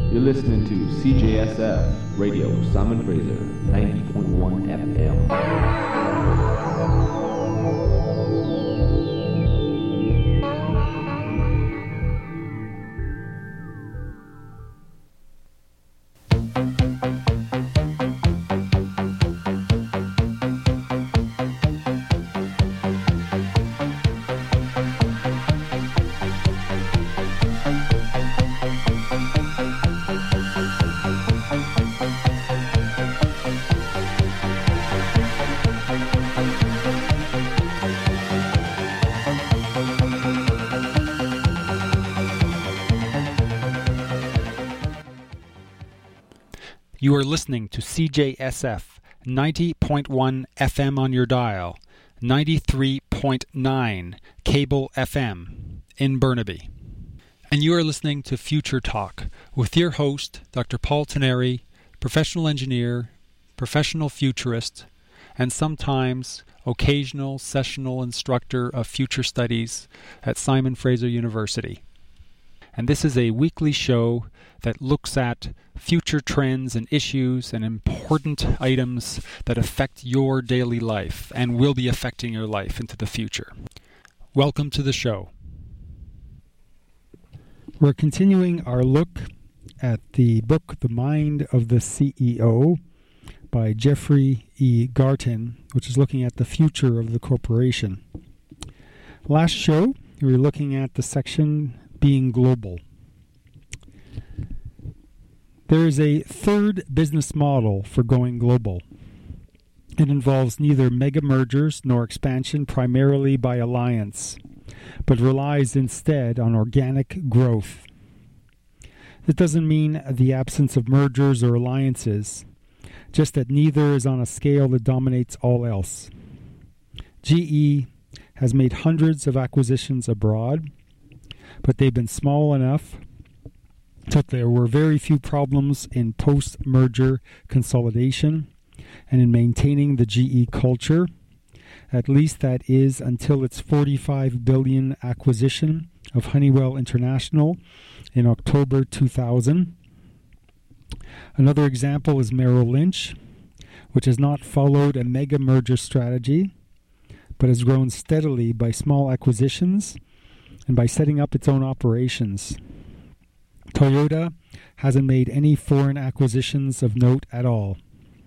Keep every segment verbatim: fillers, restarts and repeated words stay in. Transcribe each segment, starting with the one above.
You're listening to C J S F Radio, Simon Fraser, ninety point one F M. You are listening to C J S F, ninety point one F M on your dial, ninety-three point nine cable F M in Burnaby. And you are listening to Future Talk with your host, Doctor Paul Teneri, professional engineer, professional futurist, and sometimes occasional sessional instructor of future studies at Simon Fraser University. And this is a weekly show that looks at future trends and issues and important items that affect your daily life and will be affecting your life into the future. Welcome to the show. We're continuing our look at the book The Mind of the C E O by Jeffrey E. Garten, which is looking at the future of the corporation. Last show, we were looking at the section Being Global. There is a third business model for going global. It involves neither mega mergers nor expansion primarily by alliance, but relies instead on organic growth. This doesn't mean the absence of mergers or alliances, just that neither is on a scale that dominates all else. G E has made hundreds of acquisitions abroad, but they've been small enough that there were very few problems in post-merger consolidation and in maintaining the G E culture. At least that is until its forty-five billion dollars acquisition of Honeywell International in October two thousand. Another example is Merrill Lynch, which has not followed a mega merger strategy, but has grown steadily by small acquisitions and by setting up its own operations. Toyota hasn't made any foreign acquisitions of note at all.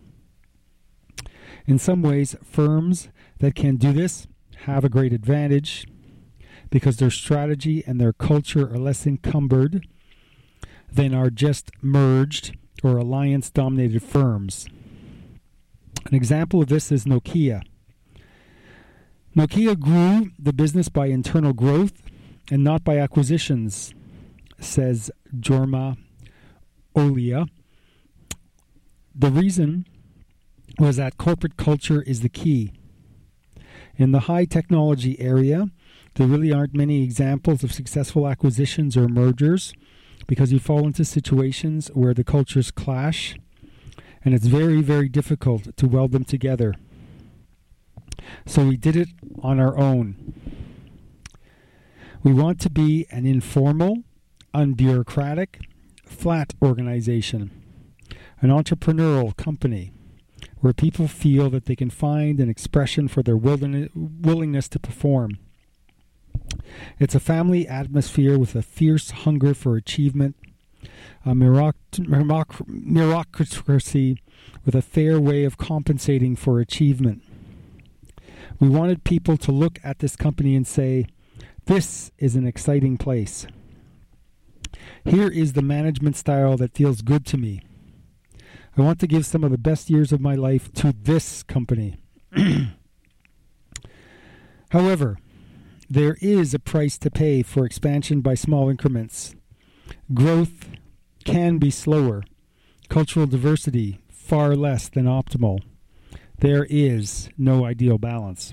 In some ways, firms that can do this have a great advantage because their strategy and their culture are less encumbered than are just merged or alliance-dominated firms. An example of this is Nokia. Nokia grew the business by internal growth and not by acquisitions, says Jorma Olia. The reason was that corporate culture is the key. In the high technology area, there really aren't many examples of successful acquisitions or mergers because you fall into situations where the cultures clash and it's very, very difficult to weld them together. So we did it on our own. We want to be an informal, unbureaucratic, flat organization, an entrepreneurial company where people feel that they can find an expression for their willingness to perform. It's a family atmosphere with a fierce hunger for achievement, a meritocracy with a fair way of compensating for achievement. We wanted people to look at this company and say, "This is an exciting place. Here is the management style that feels good to me. I want to give some of the best years of my life to this company." However, there is a price to pay for expansion by small increments. Growth can be slower. Cultural diversity far less than optimal. There is no ideal balance.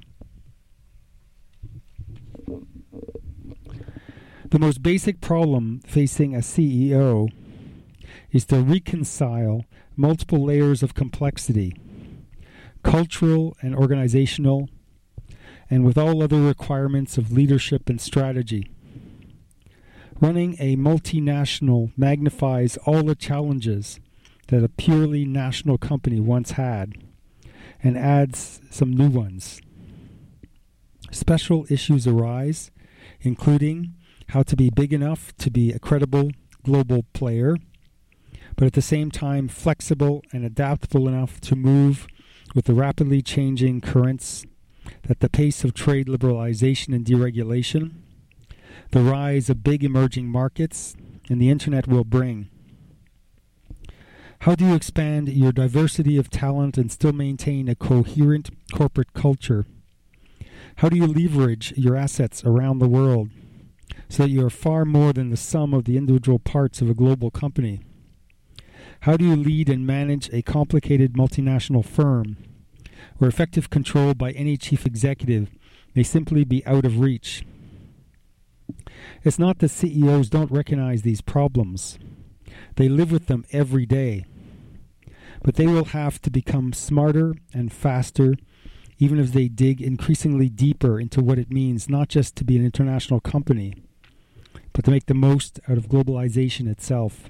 The most basic problem facing a C E O is to reconcile multiple layers of complexity, cultural and organizational, and with all other requirements of leadership and strategy. Running a multinational magnifies all the challenges that a purely national company once had and adds some new ones. Special issues arise, including how to be big enough to be a credible global player, but at the same time flexible and adaptable enough to move with the rapidly changing currents that the pace of trade liberalization and deregulation, the rise of big emerging markets, and the internet will bring. How do you expand your diversity of talent and still maintain a coherent corporate culture? How do you leverage your assets around the world so that you are far more than the sum of the individual parts of a global company? How do you lead and manage a complicated multinational firm where effective control by any chief executive may simply be out of reach? It's not that C E Os don't recognize these problems. They live with them every day. But they will have to become smarter and faster, even as they dig increasingly deeper into what it means not just to be an international company, but to make the most out of globalization itself.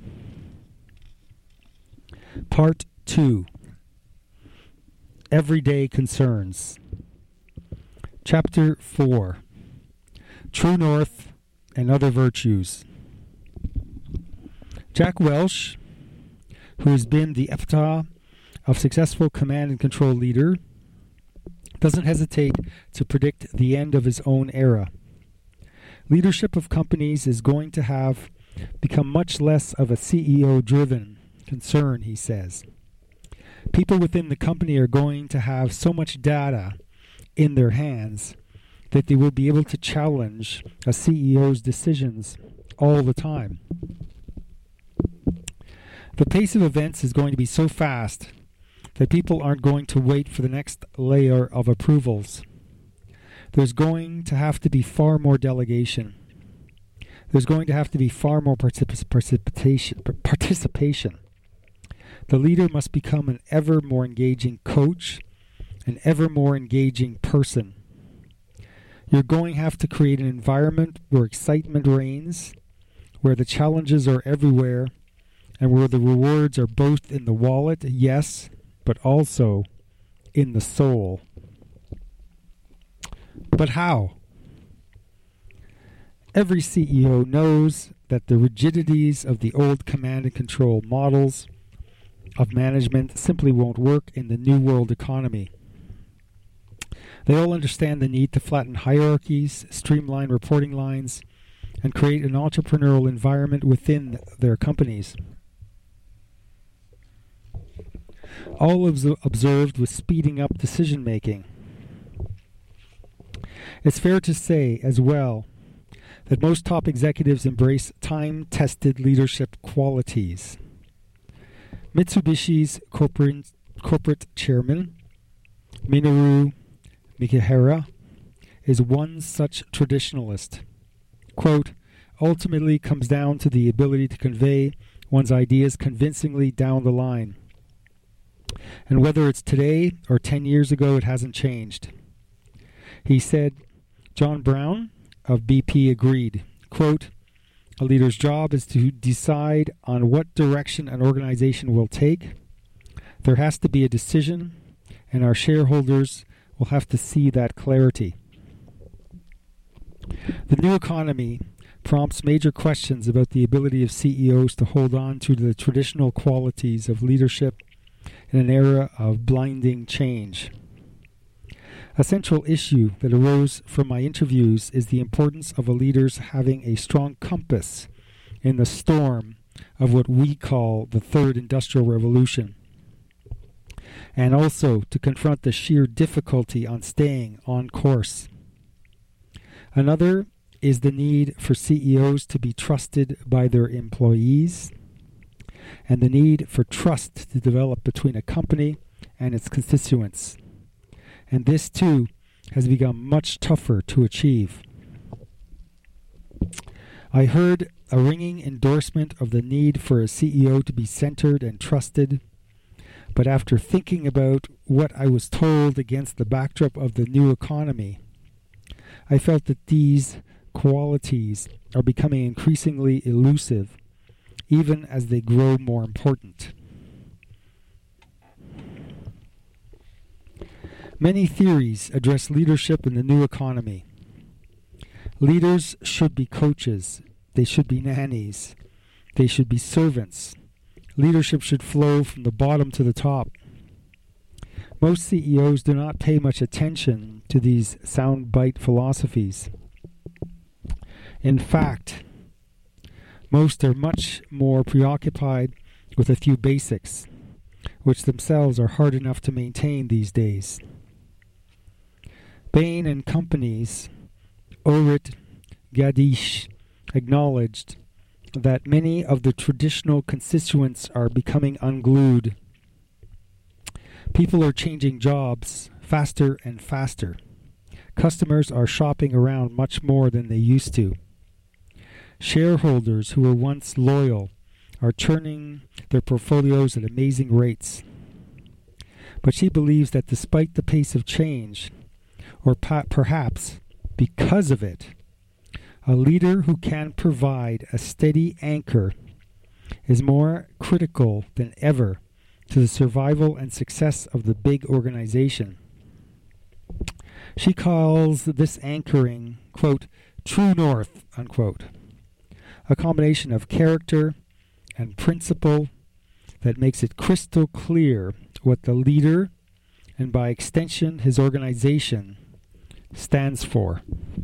Part two. Everyday Concerns. Chapter four. True North and Other Virtues. Jack Welch, who has been the epitome of successful command and control leader, doesn't hesitate to predict the end of his own era. Leadership of companies is going to have become much less of a C E O-driven concern, he says. People within the company are going to have so much data in their hands that they will be able to challenge a C E O's decisions all the time. The pace of events is going to be so fast that people aren't going to wait for the next layer of approvals. There's going to have to be far more delegation. There's going to have to be far more particip- participation. participation. The leader must become an ever more engaging coach, an ever more engaging person. You're going to have to create an environment where excitement reigns, where the challenges are everywhere, and where the rewards are both in the wallet, yes, but also in the soul. But how? Every C E O knows that the rigidities of the old command and control models of management simply won't work in the new world economy. They all understand the need to flatten hierarchies, streamline reporting lines, and create an entrepreneurial environment within their companies. All is observed with speeding up decision-making. It's fair to say, as well, that most top executives embrace time-tested leadership qualities. Mitsubishi's corporate, corporate chairman, Minoru Mikihara, is one such traditionalist. Quote, ultimately comes down to the ability to convey one's ideas convincingly down the line. And whether it's today or ten years ago, it hasn't changed. He said, John Brown of B P agreed, quote, a leader's job is to decide on what direction an organization will take. There has to be a decision, and our shareholders will have to see that clarity. The new economy prompts major questions about the ability of C E Os to hold on to the traditional qualities of leadership in an era of blinding change. A central issue that arose from my interviews is the importance of a leader's having a strong compass in the storm of what we call the Third Industrial Revolution, and also to confront the sheer difficulty on staying on course. Another is the need for C E Os to be trusted by their employees, and the need for trust to develop between a company and its constituents. And this, too, has become much tougher to achieve. I heard a ringing endorsement of the need for a C E O to be centered and trusted, but after thinking about what I was told against the backdrop of the new economy, I felt that these qualities are becoming increasingly elusive, even as they grow more important. Many theories address leadership in the new economy. Leaders should be coaches. They should be nannies. They should be servants. Leadership should flow from the bottom to the top. Most C E Os do not pay much attention to these soundbite philosophies. In fact, most are much more preoccupied with a few basics, which themselves are hard enough to maintain these days. Bain and Company's Orit Gadish acknowledged that many of the traditional constituents are becoming unglued. People are changing jobs faster and faster. Customers are shopping around much more than they used to. Shareholders who were once loyal are churning their portfolios at amazing rates. But she believes that despite the pace of change, or pa- perhaps because of it, a leader who can provide a steady anchor is more critical than ever to the survival and success of the big organization. She calls this anchoring, quote, true north, unquote, a combination of character and principle that makes it crystal clear what the leader, and by extension his organization, stands for.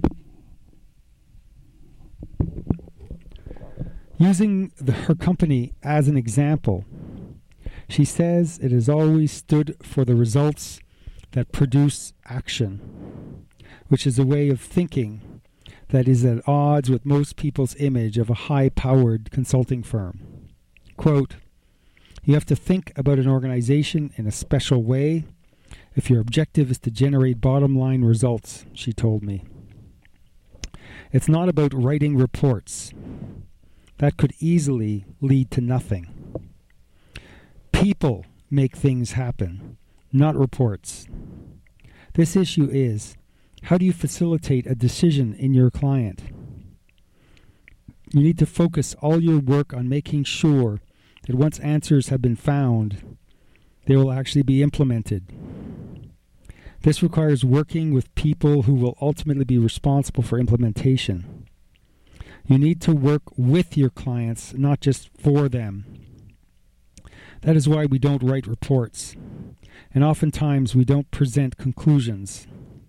Using the, her company as an example, she says it has always stood for the results that produce action, which is a way of thinking that is at odds with most people's image of a high-powered consulting firm. Quote, you have to think about an organization in a special way if your objective is to generate bottom-line results, she told me. It's not about writing reports. That could easily lead to nothing. People make things happen, not reports. This issue is, how do you facilitate a decision in your client? You need to focus all your work on making sure that once answers have been found, they will actually be implemented. This requires working with people who will ultimately be responsible for implementation. You need to work with your clients, not just for them. That is why we don't write reports, and oftentimes we don't present conclusions.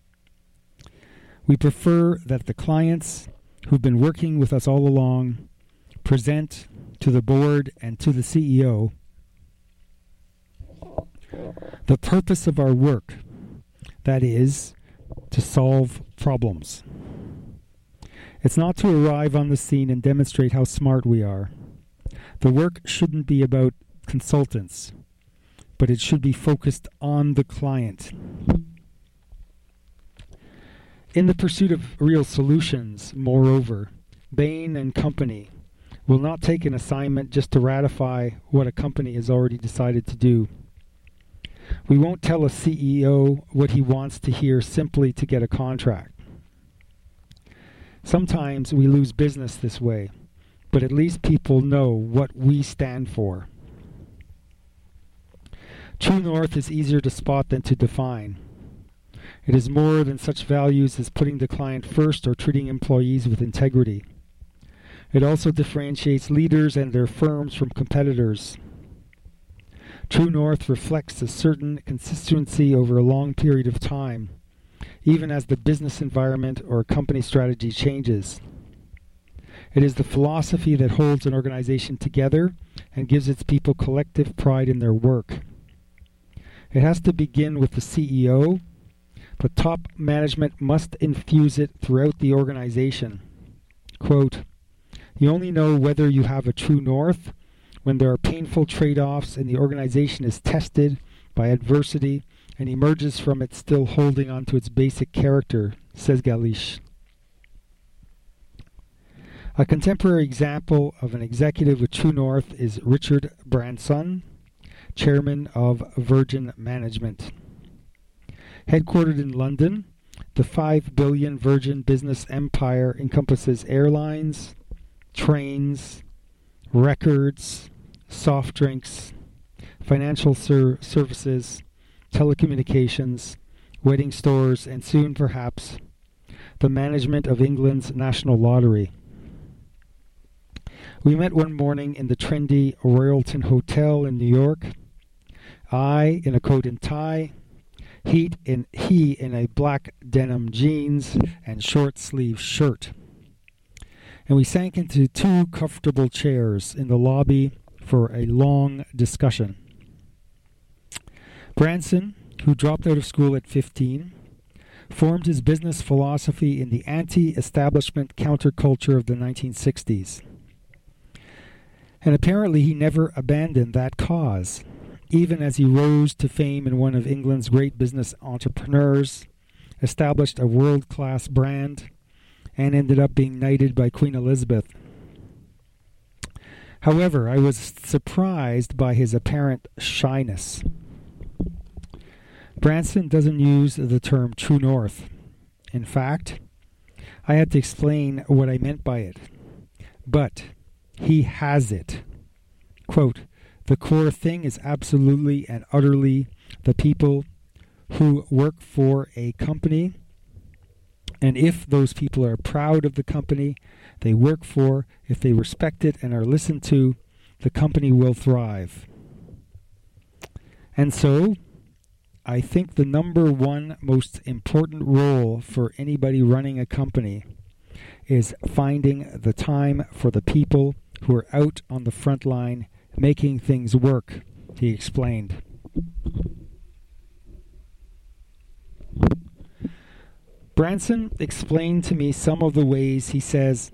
We prefer that the clients who've been working with us all along present to the board and to the C E O the purpose of our work, that is, to solve problems. It's not to arrive on the scene and demonstrate how smart we are. The work shouldn't be about consultants, but it should be focused on the client. In the pursuit of real solutions, moreover, Bain and Company will not take an assignment just to ratify what a company has already decided to do. We won't tell a C E O what he wants to hear simply to get a contract. Sometimes we lose business this way, but at least people know what we stand for. True north is easier to spot than to define. It is more than such values as putting the client first or treating employees with integrity. It also differentiates leaders and their firms from competitors. True north reflects a certain consistency over a long period of time, even as the business environment or company strategy changes. It is the philosophy that holds an organization together and gives its people collective pride in their work. It has to begin with the C E O, but top management must infuse it throughout the organization. Quote, you only know whether you have a true north when there are painful trade-offs and the organization is tested by adversity and emerges from it still holding on to its basic character, says Galish. A contemporary example of an executive with true north is Richard Branson, chairman of Virgin Management. Headquartered in London, The five billion Virgin business empire encompasses airlines, trains, records, soft drinks, financial ser- services, telecommunications, wedding stores, and soon, perhaps, the management of England's National Lottery. We met one morning in the trendy Royalton Hotel in New York. I in a coat and tie, he in, he in a black denim jeans and short-sleeved shirt. And we sank into two comfortable chairs in the lobby for a long discussion. Branson, who dropped out of school at fifteen, formed his business philosophy in the anti-establishment counterculture of the nineteen sixties. And apparently he never abandoned that cause, even as he rose to fame in one of England's great business entrepreneurs, established a world-class brand, and ended up being knighted by Queen Elizabeth. However, I was surprised by his apparent shyness. Branson doesn't use the term true north. In fact, I had to explain what I meant by it. But he has it. Quote, the core thing is absolutely and utterly the people who work for a company, and if those people are proud of the company they work for, if they respect it and are listened to, the company will thrive. And so, I think the number one most important role for anybody running a company is finding the time for the people who are out on the front line making things work, he explained. Branson explained to me some of the ways he says,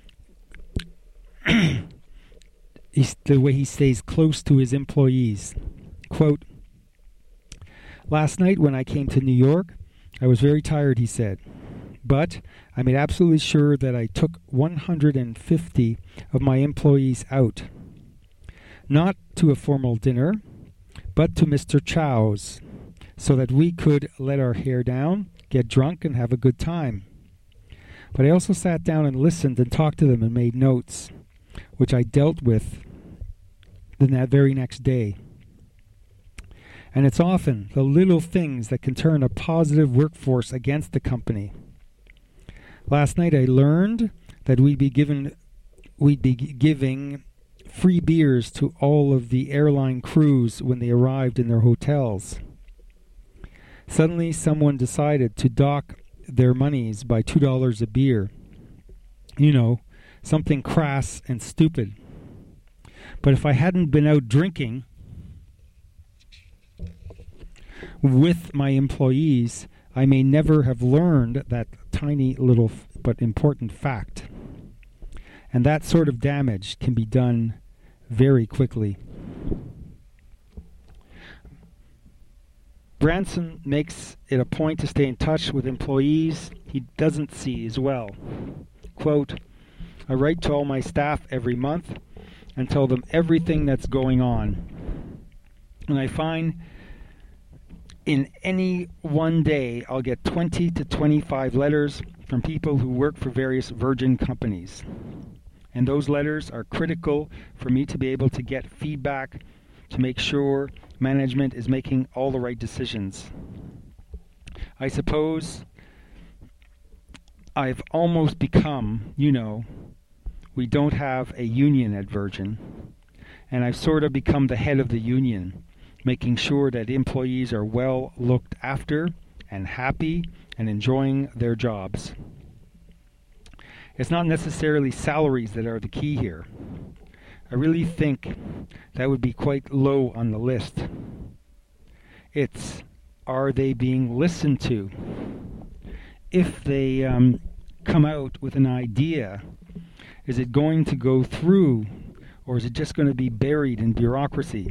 he's, the way he stays close to his employees. Quote, last night when I came to New York, I was very tired, he said. But I made absolutely sure that I took one hundred fifty of my employees out. Not to a formal dinner, but to Mister Chow's, so that we could let our hair down, get drunk, and have a good time. But I also sat down and listened and talked to them and made notes, which I dealt with the that very next day. And it's often the little things that can turn a positive workforce against the company. Last night I learned that we'd be given, we'd be giving free beers to all of the airline crews when they arrived in their hotels. Suddenly someone decided to dock their monies by two dollars a beer. You know, something crass and stupid. But if I hadn't been out drinking with my employees, I may never have learned that tiny little f- but important fact. And that sort of damage can be done very quickly. Branson makes it a point to stay in touch with employees he doesn't see as well. Quote, I write to all my staff every month and tell them everything that's going on. And I find in any one day I'll get twenty to twenty-five letters from people who work for various Virgin companies. And those letters are critical for me to be able to get feedback to make sure management is making all the right decisions. I suppose I've almost become, you know, we don't have a union at Virgin, and I've sort of become the head of the union, making sure that employees are well looked after and happy and enjoying their jobs. It's not necessarily salaries that are the key here. I really think that would be quite low on the list. It's, are they being listened to? If they um, come out with an idea, is it going to go through, or is it just going to be buried in bureaucracy?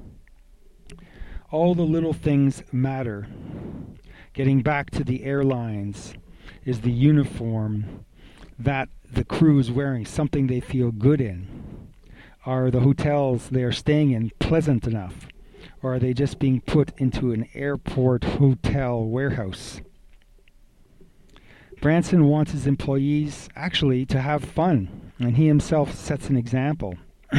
All the little things matter. Getting back to the airlines, is the uniform that the crew is wearing something they feel good in? Are the hotels they are staying in pleasant enough? Or are they just being put into an airport hotel warehouse? Branson wants his employees actually to have fun, and he himself sets an example.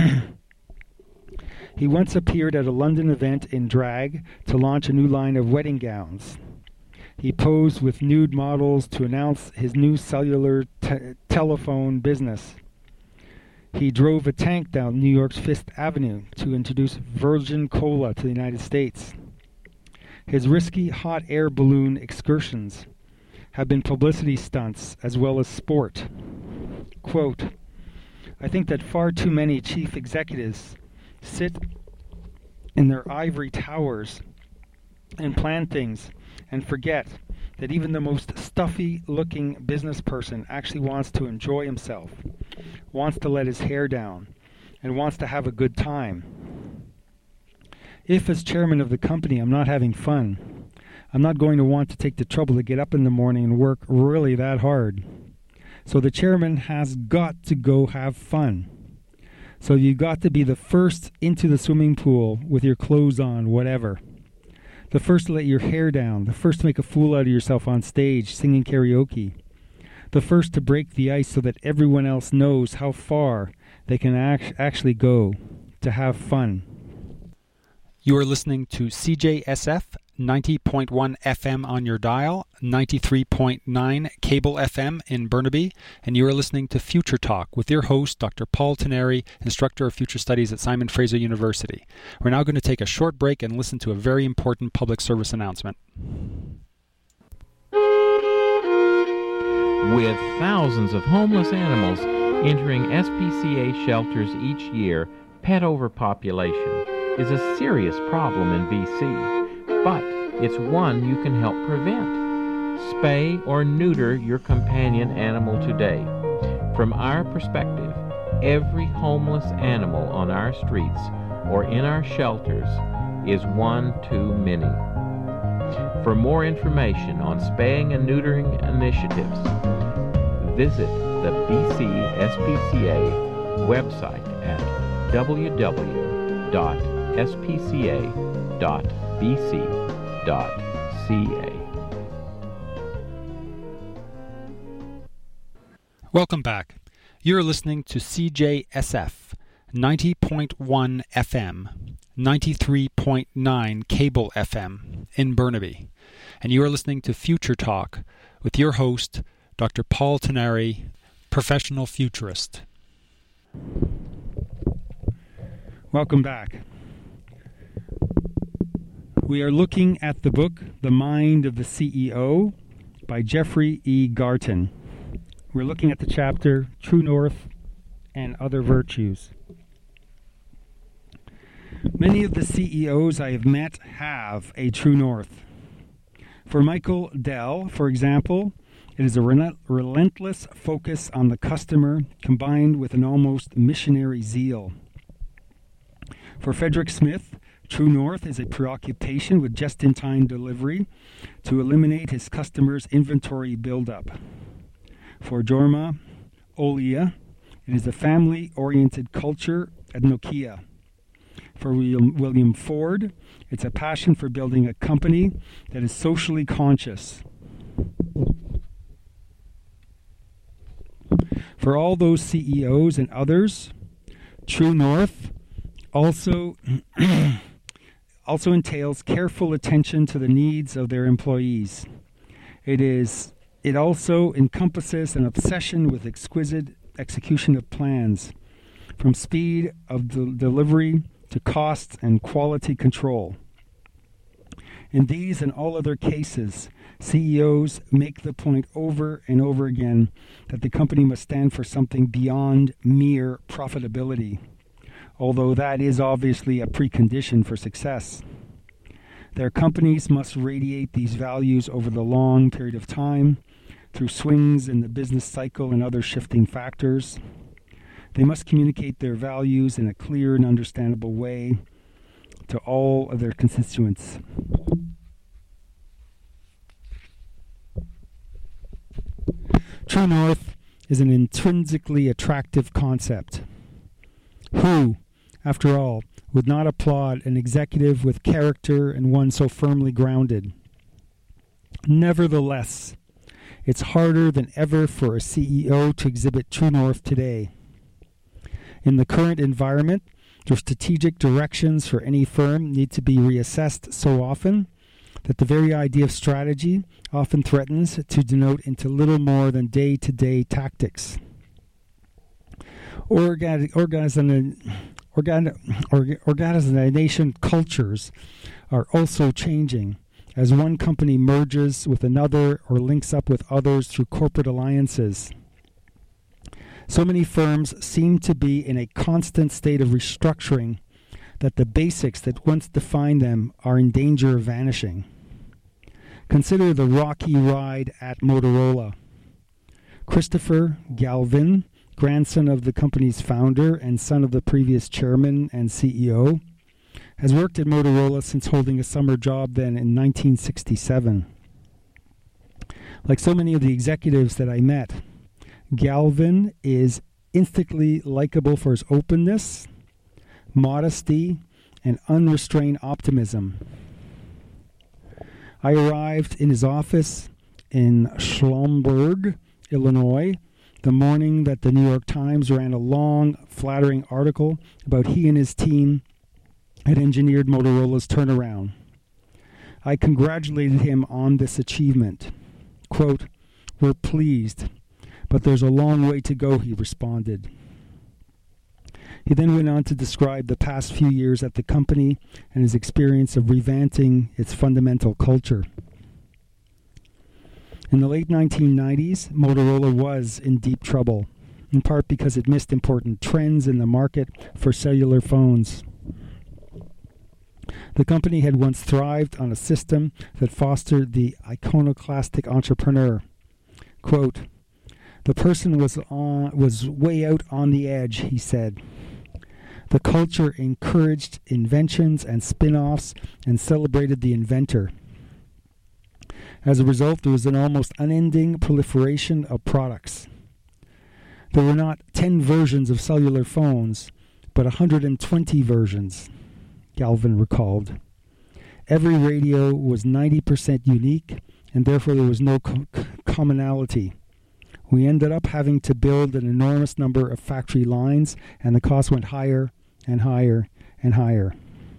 He once appeared at a London event in drag to launch a new line of wedding gowns. He posed with nude models to announce his new cellular te- telephone business. He drove a tank down New York's Fifth Avenue to introduce Virgin Cola to the United States. His risky hot air balloon excursions have been publicity stunts as well as sport. Quote, I think that far too many chief executives sit in their ivory towers and plan things and forget that even the most stuffy-looking business person actually wants to enjoy himself, wants to let his hair down, and wants to have a good time. If, as chairman of the company, I'm not having fun, I'm not going to want to take the trouble to get up in the morning and work really that hard. So the chairman has got to go have fun. So you got to be the first into the swimming pool with your clothes on, whatever. The first to let your hair down. The first to make a fool out of yourself on stage singing karaoke. The first to break the ice so that everyone else knows how far they can act- actually go to have fun. You are listening to C J S F, ninety point one F M on your dial, ninety-three point nine cable F M in Burnaby, and you are listening to Future Talk with your host, Doctor Paul Tenneri, Instructor of Future Studies at Simon Fraser University. We're now going to take a short break and listen to a very important public service announcement. With thousands of homeless animals entering S P C A shelters each year, pet overpopulation is a serious problem in B C, but it's one you can help prevent. Spay or neuter your companion animal today. From our perspective, every homeless animal on our streets or in our shelters is one too many. For more information on spaying and neutering initiatives, visit the B C S P C A website at w w w dot s p c a dot b c dot c a. Welcome back. You're listening to C J S F, ninety point one F M, ninety-three point nine cable F M in Burnaby, and you are listening to Future Talk with your host, Doctor Paul Tenneri, professional futurist. Welcome back. We are looking at the book, The Mind of the C E O, by Jeffrey E. Garton. We're looking at the chapter, True North and Other Virtues. Many of the C E Os I have met have a true north. For Michael Dell, for example, it is a rel- relentless focus on the customer combined with an almost missionary zeal. For Frederick Smith, True North is a preoccupation with just-in-time delivery to eliminate his customers' inventory buildup. For Jorma Olia, it is a family-oriented culture at Nokia. For William, William Ford, it's a passion for building a company that is socially conscious. For all those C E Os and others, True North also also entails careful attention to the needs of their employees. It is it also encompasses an obsession with exquisite execution of plans, from speed of the delivery to cost and quality control. In these and all other cases, C E Os make the point over and over again that the company must stand for something beyond mere profitability, although that is obviously a precondition for success. Their companies must radiate these values over the long period of time, through swings in the business cycle and other shifting factors. They must communicate their values in a clear and understandable way to all of their constituents. True North is an intrinsically attractive concept. Who, after all, would not applaud an executive with character and one so firmly grounded? Nevertheless, It's harder than ever for a C E O to exhibit true north today. In the current environment, the strategic directions for any firm need to be reassessed so often that the very idea of strategy often threatens to denote into little more than day-to-day tactics. Organ- organization, organ- org- organization cultures are also changing as one company merges with another or links up with others through corporate alliances. So many firms seem to be in a constant state of restructuring that the basics that once defined them are in danger of vanishing. Consider the rocky ride at Motorola. Christopher Galvin, grandson of the company's founder and son of the previous chairman and C E O, has worked at Motorola since holding a summer job then in nineteen sixty-seven. Like so many of the executives that I met, Galvin is instantly likable for his openness, modesty, and unrestrained optimism. I arrived in his office in Schaumburg, Illinois, the morning that the New York Times ran a long, flattering article about he and his team had engineered Motorola's turnaround. I congratulated him on this achievement. Quote, "We're pleased, but there's a long way to go," he responded. He then went on to describe the past few years at the company and his experience of revamping its fundamental culture. In the late nineteen nineties, Motorola was in deep trouble, in part because it missed important trends in the market for cellular phones. The company had once thrived on a system that fostered the iconoclastic entrepreneur. Quote, "The person was on, was way out on the edge," he said. The culture encouraged inventions and spin-offs and celebrated the inventor. As a result, there was an almost unending proliferation of products. There were not ten versions of cellular phones, but one hundred twenty versions, Galvin recalled. Every radio was ninety percent unique, and therefore there was no co- commonality. We ended up having to build an enormous number of factory lines, and the cost went higher and higher and higher.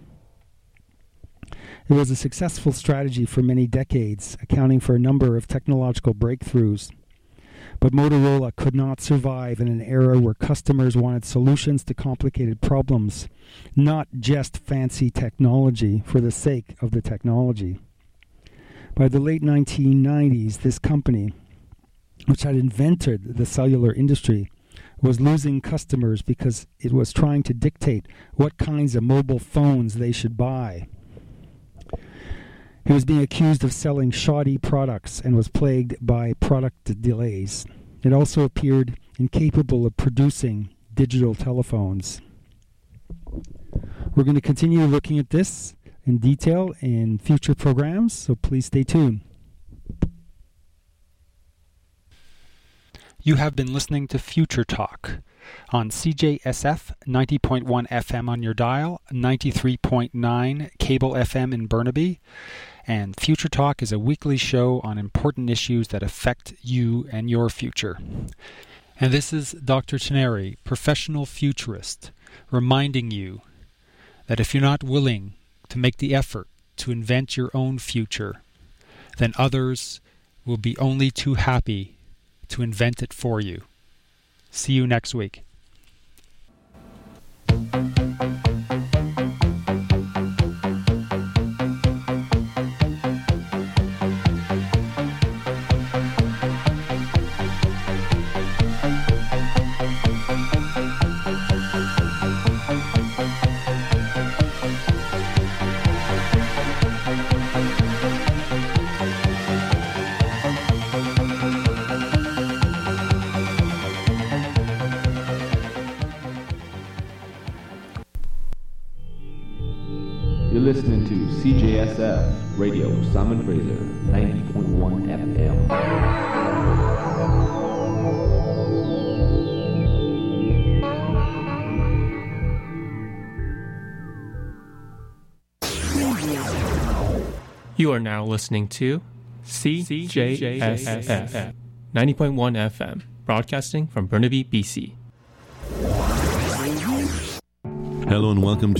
It was a successful strategy for many decades, accounting for a number of technological breakthroughs. But Motorola could not survive in an era where customers wanted solutions to complicated problems, not just fancy technology for the sake of the technology. By the late nineteen nineties, this company, which had invented the cellular industry, was losing customers because it was trying to dictate what kinds of mobile phones they should buy. It was being accused of selling shoddy products and was plagued by product delays. It also appeared incapable of producing digital telephones. We're going to continue looking at this in detail in future programs, so please stay tuned. You have been listening to Future Talk on C J S F ninety point one F M on your dial, ninety-three point nine cable F M in Burnaby, and Future Talk is a weekly show on important issues that affect you and your future. And this is Doctor Teneri, professional futurist, reminding you that if you're not willing to make the effort to invent your own future, then others will be only too happy to invent it for you. See you next week. You're listening to C J S F Radio Simon Fraser, ninety point one F M. You are now listening to C J S F, ninety point one F M, broadcasting from Burnaby, B C. Hello and welcome to